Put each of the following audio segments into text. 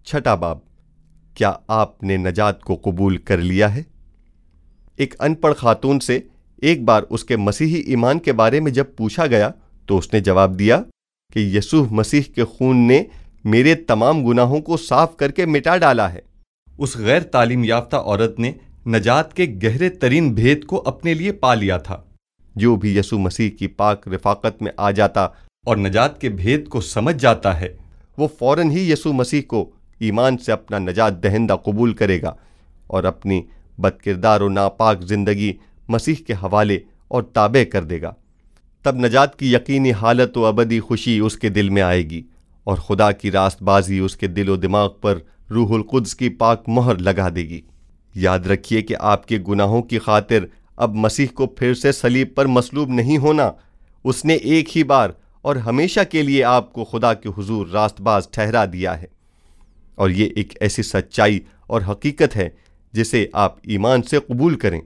چھٹا باب، کیا آپ نے نجات کو قبول کر لیا ہے؟ ایک ان پڑھ خاتون سے ایک بار اس کے مسیحی ایمان کے بارے میں جب پوچھا گیا تو اس نے جواب دیا کہ یسوع مسیح کے خون نے میرے تمام گناہوں کو صاف کر کے مٹا ڈالا ہے۔ اس غیر تعلیم یافتہ عورت نے نجات کے گہرے ترین بھید کو اپنے لیے پا لیا تھا۔ جو بھی یسوع مسیح کی پاک رفاقت میں آ جاتا اور نجات کے بھید کو سمجھ جاتا ہے، وہ فوراً ہی یسوع مسیح کو ایمان سے اپنا نجات دہندہ قبول کرے گا اور اپنی بد کردار و ناپاک زندگی مسیح کے حوالے اور تابع کر دے گا۔ تب نجات کی یقینی حالت و ابدی خوشی اس کے دل میں آئے گی اور خدا کی راست بازی اس کے دل و دماغ پر روح القدس کی پاک مہر لگا دے گی۔ یاد رکھیے کہ آپ کے گناہوں کی خاطر اب مسیح کو پھر سے صلیب پر مصلوب نہیں ہونا۔ اس نے ایک ہی بار اور ہمیشہ کے لیے آپ کو خدا کے حضور راست باز ٹھہرا دیا ہے، اور یہ ایک ایسی سچائی اور حقیقت ہے جسے آپ ایمان سے قبول کریں۔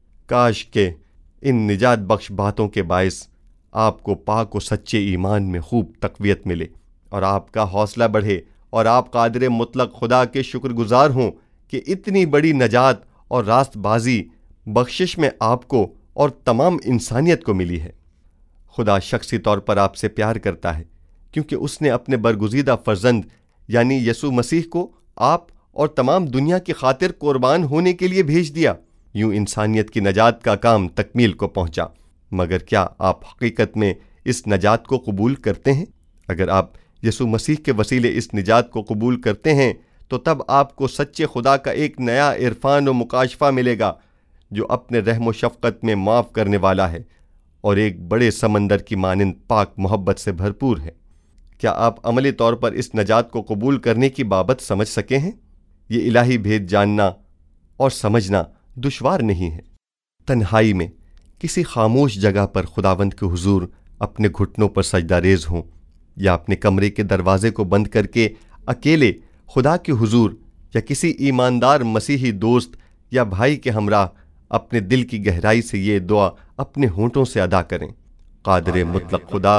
کاش کہ ان نجات بخش باتوں کے باعث آپ کو پاک و سچے ایمان میں خوب تقویت ملے اور آپ کا حوصلہ بڑھے اور آپ قادر مطلق خدا کے شکر گزار ہوں کہ اتنی بڑی نجات اور راست بازی بخشش میں آپ کو اور تمام انسانیت کو ملی ہے۔ خدا شخصی طور پر آپ سے پیار کرتا ہے کیونکہ اس نے اپنے برگزیدہ فرزند یعنی یسوع مسیح کو آپ اور تمام دنیا کی خاطر قربان ہونے کے لیے بھیج دیا۔ یوں انسانیت کی نجات کا کام تکمیل کو پہنچا۔ مگر کیا آپ حقیقت میں اس نجات کو قبول کرتے ہیں؟ اگر آپ یسوع مسیح کے وسیلے اس نجات کو قبول کرتے ہیں تو تب آپ کو سچے خدا کا ایک نیا عرفان و مکاشفہ ملے گا جو اپنے رحم و شفقت میں معاف کرنے والا ہے اور ایک بڑے سمندر کی مانند پاک محبت سے بھرپور ہے۔ کیا آپ عملی طور پر اس نجات کو قبول کرنے کی بابت سمجھ سکے ہیں؟ یہ الہی بھید جاننا اور سمجھنا دشوار نہیں ہے۔ تنہائی میں کسی خاموش جگہ پر خداوند کے حضور اپنے گھٹنوں پر سجدہ ریز ہوں یا اپنے کمرے کے دروازے کو بند کر کے اکیلے خدا کے حضور یا کسی ایماندار مسیحی دوست یا بھائی کے ہمراہ اپنے دل کی گہرائی سے یہ دعا اپنے ہونٹوں سے ادا کریں۔ قادر مطلق خدا،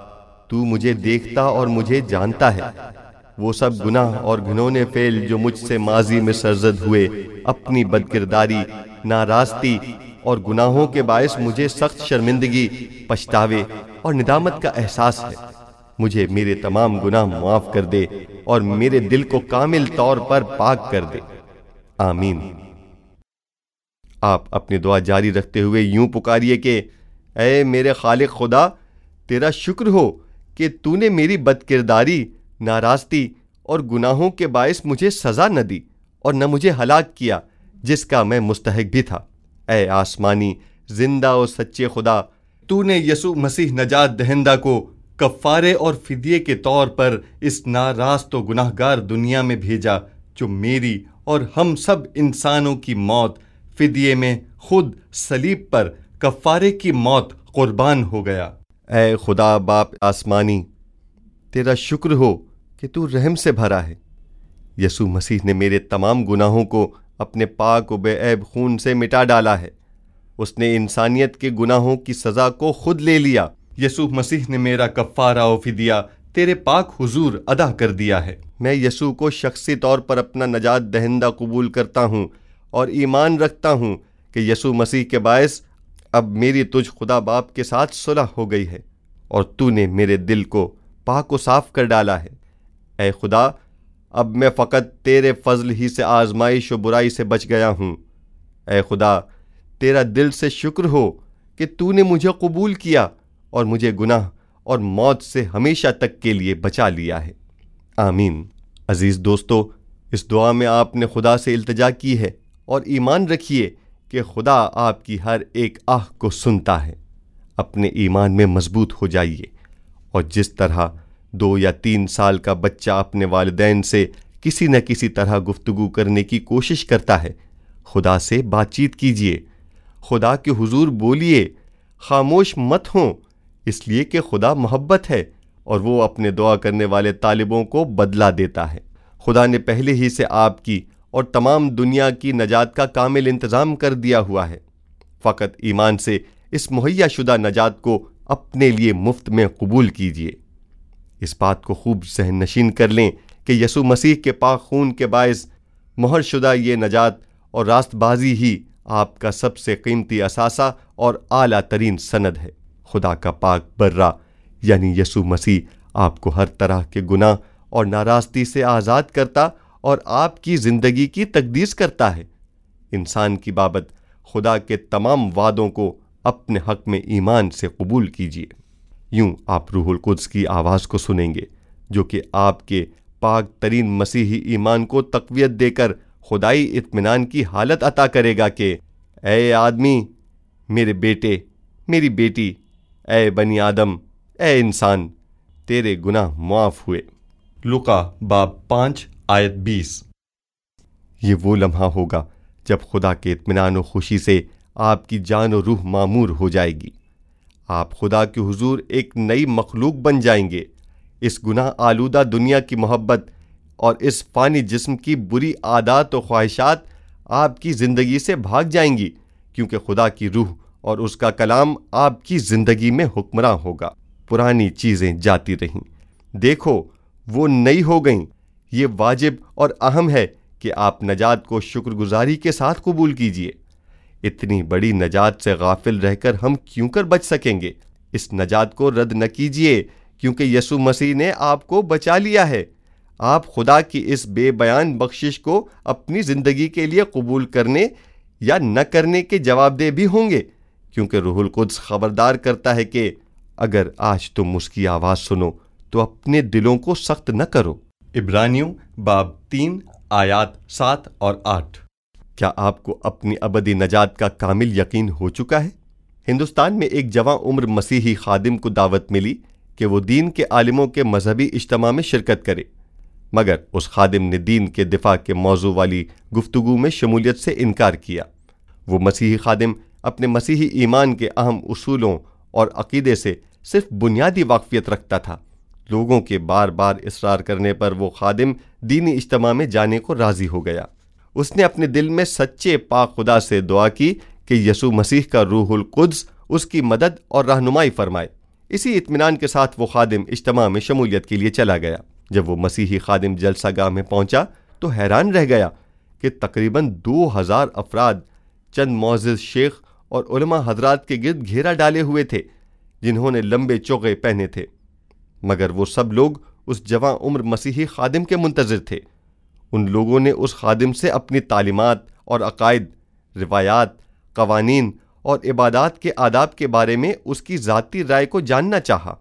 تو مجھے دیکھتا اور مجھے جانتا ہے۔ وہ سب گناہ اور گھنونے فعل جو مجھ سے ماضی میں سرزد ہوئے، اپنی بدکرداری، ناراستی اور گناہوں کے باعث مجھے سخت شرمندگی، پچھتاوے اور ندامت کا احساس ہے۔ مجھے میرے تمام گناہ معاف کر دے اور میرے دل کو کامل طور پر پاک کر دے۔ آمین۔ آپ اپنی دعا جاری رکھتے ہوئے یوں پکاریے کہ اے میرے خالق خدا، تیرا شکر ہو کہ تو نے میری بدکرداری، ناراستی اور گناہوں کے باعث مجھے سزا نہ دی اور نہ مجھے ہلاک کیا جس کا میں مستحق بھی تھا۔ اے آسمانی زندہ اور سچے خدا، تو نے یسوع مسیح نجات دہندہ کو کفارے اور فدیے کے طور پر اس ناراست و گناہ گار دنیا میں بھیجا جو میری اور ہم سب انسانوں کی موت فدیے میں خود صلیب پر کفارے کی موت قربان ہو گیا۔ اے خدا باپ آسمانی، تیرا شکر ہو کہ تو رحم سے بھرا ہے۔ یسوع مسیح نے میرے تمام گناہوں کو اپنے پاک و بے عیب خون سے مٹا ڈالا ہے۔ اس نے انسانیت کے گناہوں کی سزا کو خود لے لیا۔ یسوع مسیح نے میرا کفارہ و فدیہ تیرے پاک حضور ادا کر دیا ہے۔ میں یسوع کو شخصی طور پر اپنا نجات دہندہ قبول کرتا ہوں اور ایمان رکھتا ہوں کہ یسوع مسیح کے باعث اب میری تجھ خدا باپ کے ساتھ صلح ہو گئی ہے اور تو نے میرے دل کو پاک و صاف کر ڈالا ہے۔ اے خدا، اب میں فقط تیرے فضل ہی سے آزمائش و برائی سے بچ گیا ہوں۔ اے خدا، تیرا دل سے شکر ہو کہ تو نے مجھے قبول کیا اور مجھے گناہ اور موت سے ہمیشہ تک کے لیے بچا لیا ہے۔ آمین۔ عزیز دوستو، اس دعا میں آپ نے خدا سے التجا کی ہے اور ایمان رکھیے کہ خدا آپ کی ہر ایک آہ کو سنتا ہے۔ اپنے ایمان میں مضبوط ہو جائیے اور جس طرح 2 یا 3 سال کا بچہ اپنے والدین سے کسی نہ کسی طرح گفتگو کرنے کی کوشش کرتا ہے، خدا سے بات چیت کیجیے، خدا کے حضور بولیے، خاموش مت ہوں، اس لیے کہ خدا محبت ہے اور وہ اپنے دعا کرنے والے طالبوں کو بدلہ دیتا ہے۔ خدا نے پہلے ہی سے آپ کی اور تمام دنیا کی نجات کا کامل انتظام کر دیا ہوا ہے۔ فقط ایمان سے اس مہیا شدہ نجات کو اپنے لیے مفت میں قبول کیجیے۔ اس بات کو خوب ذہن نشین کر لیں کہ یسوع مسیح کے پاک خون کے باعث مہر شدہ یہ نجات اور راست بازی ہی آپ کا سب سے قیمتی اثاثہ اور اعلیٰ ترین سند ہے۔ خدا کا پاک برہ یعنی یسوع مسیح آپ کو ہر طرح کے گناہ اور ناراستی سے آزاد کرتا اور آپ کی زندگی کی تقدیس کرتا ہے۔ انسان کی بابت خدا کے تمام وعدوں کو اپنے حق میں ایمان سے قبول کیجیے۔ یوں آپ روح القدس کی آواز کو سنیں گے جو کہ آپ کے پاک ترین مسیحی ایمان کو تقویت دے کر خدائی اطمینان کی حالت عطا کرے گا کہ اے آدمی، میرے بیٹے، میری بیٹی، اے بنی آدم، اے انسان، تیرے گناہ معاف ہوئے۔ لوقا باب 5 آیت 20۔ یہ وہ لمحہ ہوگا جب خدا کے اطمینان و خوشی سے آپ کی جان و روح معمور ہو جائے گی۔ آپ خدا کے حضور ایک نئی مخلوق بن جائیں گے۔ اس گناہ آلودہ دنیا کی محبت اور اس فانی جسم کی بری عادات و خواہشات آپ کی زندگی سے بھاگ جائیں گی، کیونکہ خدا کی روح اور اس کا کلام آپ کی زندگی میں حکمراں ہوگا۔ پرانی چیزیں جاتی رہیں، دیکھو وہ نئی ہو گئیں۔ یہ واجب اور اہم ہے کہ آپ نجات کو شکر گزاری کے ساتھ قبول کیجیے۔ اتنی بڑی نجات سے غافل رہ کر ہم کیوں کر بچ سکیں گے؟ اس نجات کو رد نہ کیجیے، کیونکہ یسوع مسیح نے آپ کو بچا لیا ہے۔ آپ خدا کی اس بے بیان بخشش کو اپنی زندگی کے لیے قبول کرنے یا نہ کرنے کے جواب دہ بھی ہوں گے، کیونکہ روح القدس خبردار کرتا ہے کہ اگر آج تم اس کی آواز سنو تو اپنے دلوں کو سخت نہ کرو۔ عبرانیوں باب 3 آیات 7 اور 8۔ کیا آپ کو اپنی ابدی نجات کا کامل یقین ہو چکا ہے؟ ہندوستان میں ایک جوان عمر مسیحی خادم کو دعوت ملی کہ وہ دین کے عالموں کے مذہبی اجتماع میں شرکت کرے، مگر اس خادم نے دین کے دفاع کے موضوع والی گفتگو میں شمولیت سے انکار کیا۔ وہ مسیحی خادم اپنے مسیحی ایمان کے اہم اصولوں اور عقیدے سے صرف بنیادی واقفیت رکھتا تھا۔ لوگوں کے بار بار اصرار کرنے پر وہ خادم دینی اجتماع میں جانے کو راضی ہو گیا۔ اس نے اپنے دل میں سچے پاک خدا سے دعا کی کہ یسوع مسیح کا روح القدس اس کی مدد اور رہنمائی فرمائے۔ اسی اطمینان کے ساتھ وہ خادم اجتماع میں شمولیت کے لیے چلا گیا۔ جب وہ مسیحی خادم جلسہ گاہ میں پہنچا تو حیران رہ گیا کہ تقریباً 2000 افراد چند معزز شیخ اور علماء حضرات کے گرد گھیرا ڈالے ہوئے تھے، جنہوں نے لمبے چوغے پہنے تھے، مگر وہ سب لوگ اس جوان عمر مسیحی خادم کے منتظر تھے۔ ان لوگوں نے اس خادم سے اپنی تعلیمات اور عقائد، روایات، قوانین اور عبادات کے آداب کے بارے میں اس کی ذاتی رائے کو جاننا چاہا۔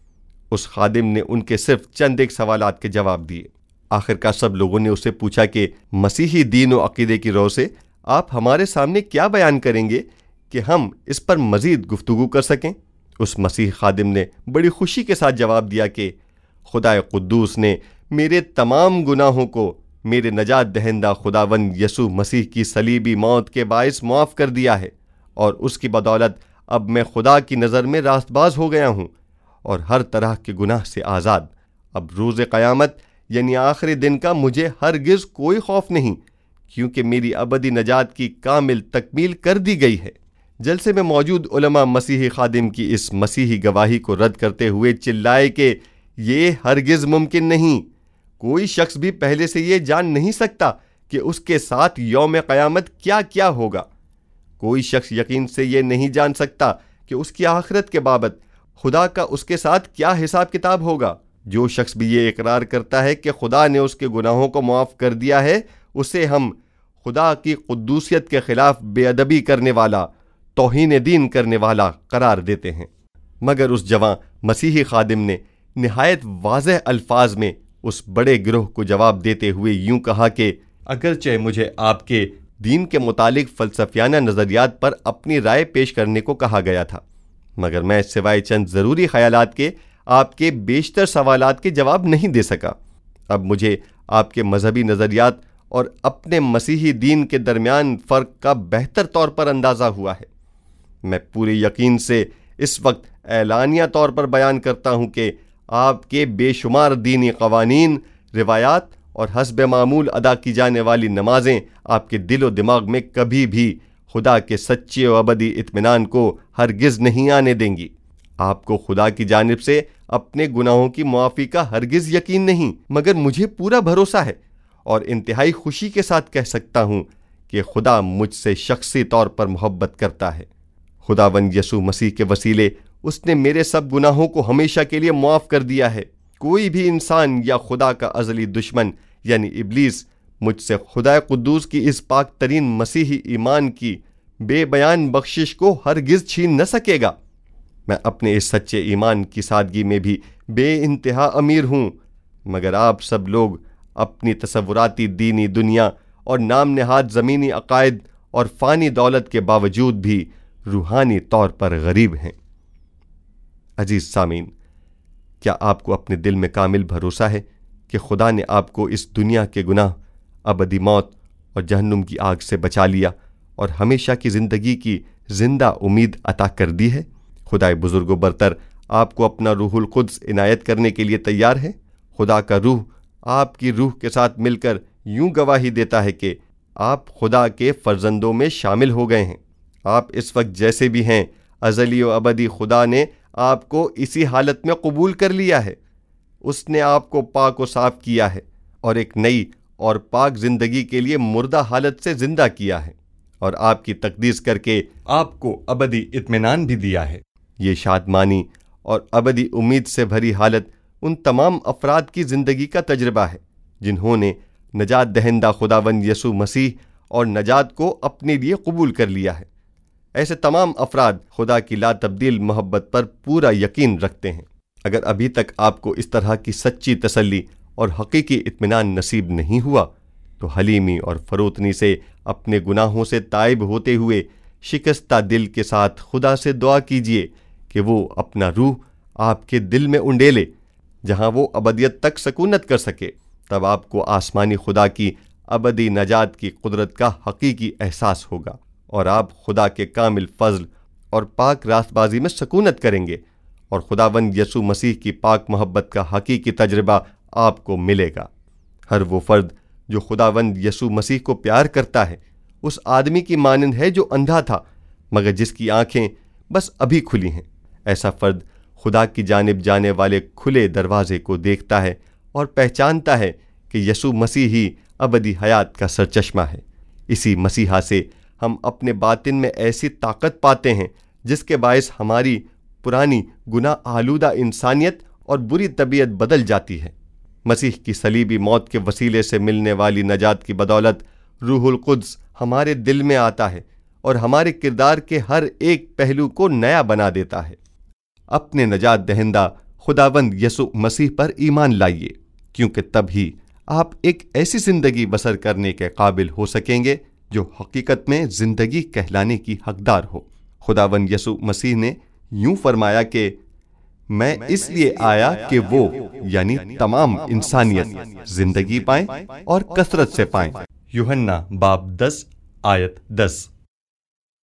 اس خادم نے ان کے صرف چند ایک سوالات کے جواب دیے۔ آخرکار سب لوگوں نے اس سے پوچھا کہ مسیحی دین و عقیدے کی رو سے آپ ہمارے سامنے کیا بیان کریں گے کہ ہم اس پر مزید گفتگو کر سکیں؟ اس مسیحی خادم نے بڑی خوشی کے ساتھ جواب دیا کہ خدا قدوس نے میرے تمام گناہوں کو میرے نجات دہندہ خداوند یسوع مسیح کی صلیبی موت کے باعث معاف کر دیا ہے، اور اس کی بدولت اب میں خدا کی نظر میں راست باز ہو گیا ہوں اور ہر طرح کے گناہ سے آزاد۔ اب روز قیامت یعنی آخری دن کا مجھے ہرگز کوئی خوف نہیں، کیونکہ میری ابدی نجات کی کامل تکمیل کر دی گئی ہے۔ جلسے میں موجود علماء مسیحی خادم کی اس مسیحی گواہی کو رد کرتے ہوئے چلائے کہ یہ ہرگز ممکن نہیں، کوئی شخص بھی پہلے سے یہ جان نہیں سکتا کہ اس کے ساتھ یوم قیامت کیا کیا ہوگا۔ کوئی شخص یقین سے یہ نہیں جان سکتا کہ اس کی آخرت کے بابت خدا کا اس کے ساتھ کیا حساب کتاب ہوگا۔ جو شخص بھی یہ اقرار کرتا ہے کہ خدا نے اس کے گناہوں کو معاف کر دیا ہے، اسے ہم خدا کی قدوسیت کے خلاف بے ادبی کرنے والا، توہین دین کرنے والا قرار دیتے ہیں۔ مگر اس جوان مسیحی خادم نے نہایت واضح الفاظ میں اس بڑے گروہ کو جواب دیتے ہوئے یوں کہا کہ اگرچہ مجھے آپ کے دین کے متعلق فلسفیانہ نظریات پر اپنی رائے پیش کرنے کو کہا گیا تھا، مگر میں سوائے چند ضروری خیالات کے آپ کے بیشتر سوالات کے جواب نہیں دے سکا۔ اب مجھے آپ کے مذہبی نظریات اور اپنے مسیحی دین کے درمیان فرق کا بہتر طور پر اندازہ ہوا ہے۔ میں پورے یقین سے اس وقت اعلانیہ طور پر بیان کرتا ہوں کہ آپ کے بے شمار دینی قوانین، روایات اور حسب معمول ادا کی جانے والی نمازیں آپ کے دل و دماغ میں کبھی بھی خدا کے سچے و ابدی اطمینان کو ہرگز نہیں آنے دیں گی۔ آپ کو خدا کی جانب سے اپنے گناہوں کی معافی کا ہرگز یقین نہیں، مگر مجھے پورا بھروسہ ہے اور انتہائی خوشی کے ساتھ کہہ سکتا ہوں کہ خدا مجھ سے شخصی طور پر محبت کرتا ہے۔ خداوند یسوع مسیح کے وسیلے اس نے میرے سب گناہوں کو ہمیشہ کے لیے معاف کر دیا ہے۔ کوئی بھی انسان یا خدا کا ازلی دشمن یعنی ابلیس مجھ سے خدا قدوس کی اس پاک ترین مسیحی ایمان کی بے بیان بخشش کو ہرگز چھین نہ سکے گا۔ میں اپنے اس سچے ایمان کی سادگی میں بھی بے انتہا امیر ہوں، مگر آپ سب لوگ اپنی تصوراتی دینی دنیا اور نام نہاد زمینی عقائد اور فانی دولت کے باوجود بھی روحانی طور پر غریب ہیں۔ عزیز سامعین، کیا آپ کو اپنے دل میں کامل بھروسہ ہے کہ خدا نے آپ کو اس دنیا کے گناہ، ابدی موت اور جہنم کی آگ سے بچا لیا اور ہمیشہ کی زندگی کی زندہ امید عطا کر دی ہے؟ خدائے بزرگ و برتر آپ کو اپنا روح القدس عنایت کرنے کے لیے تیار ہے۔ خدا کا روح آپ کی روح کے ساتھ مل کر یوں گواہی دیتا ہے کہ آپ خدا کے فرزندوں میں شامل ہو گئے ہیں۔ آپ اس وقت جیسے بھی ہیں، ازلی و ابدی خدا نے آپ کو اسی حالت میں قبول کر لیا ہے۔ اس نے آپ کو پاک و صاف کیا ہے اور ایک نئی اور پاک زندگی کے لیے مردہ حالت سے زندہ کیا ہے، اور آپ کی تقدیس کر کے آپ کو ابدی اطمینان بھی دیا ہے۔ یہ شادمانی اور ابدی امید سے بھری حالت ان تمام افراد کی زندگی کا تجربہ ہے جنہوں نے نجات دہندہ خداوند یسوع مسیح اور نجات کو اپنے لیے قبول کر لیا ہے۔ ایسے تمام افراد خدا کی لا تبدیل محبت پر پورا یقین رکھتے ہیں۔ اگر ابھی تک آپ کو اس طرح کی سچی تسلی اور حقیقی اطمینان نصیب نہیں ہوا تو حلیمی اور فروتنی سے اپنے گناہوں سے تائب ہوتے ہوئے شکستہ دل کے ساتھ خدا سے دعا کیجیے کہ وہ اپنا روح آپ کے دل میں انڈیلے، جہاں وہ ابدیت تک سکونت کر سکے۔ تب آپ کو آسمانی خدا کی ابدی نجات کی قدرت کا حقیقی احساس ہوگا اور آپ خدا کے کامل فضل اور پاک راست بازی میں سکونت کریں گے، اور خداوند یسوع مسیح کی پاک محبت کا حقیقی تجربہ آپ کو ملے گا۔ ہر وہ فرد جو خداوند یسوع مسیح کو پیار کرتا ہے اس آدمی کی مانند ہے جو اندھا تھا مگر جس کی آنکھیں بس ابھی کھلی ہیں۔ ایسا فرد خدا کی جانب جانے والے کھلے دروازے کو دیکھتا ہے اور پہچانتا ہے کہ یسوع مسیح ہی ابدی حیات کا سرچشمہ ہے۔ اسی مسیحا سے ہم اپنے باطن میں ایسی طاقت پاتے ہیں جس کے باعث ہماری پرانی گناہ آلودہ انسانیت اور بری طبیعت بدل جاتی ہے۔ مسیح کی صلیبی موت کے وسیلے سے ملنے والی نجات کی بدولت روح القدس ہمارے دل میں آتا ہے اور ہمارے کردار کے ہر ایک پہلو کو نیا بنا دیتا ہے۔ اپنے نجات دہندہ خداوند یسوع مسیح پر ایمان لائیے، کیونکہ تب ہی آپ ایک ایسی زندگی بسر کرنے کے قابل ہو سکیں گے جو حقیقت میں زندگی کہلانے کی حقدار ہو۔ خداوند یسوع مسیح نے یوں فرمایا کہ میں اس لیے آیا کہ وہ یعنی تمام انسانیت زندگی پائیں اور کثرت سے پائیں۔ یوحنا باب 10 آیت 10۔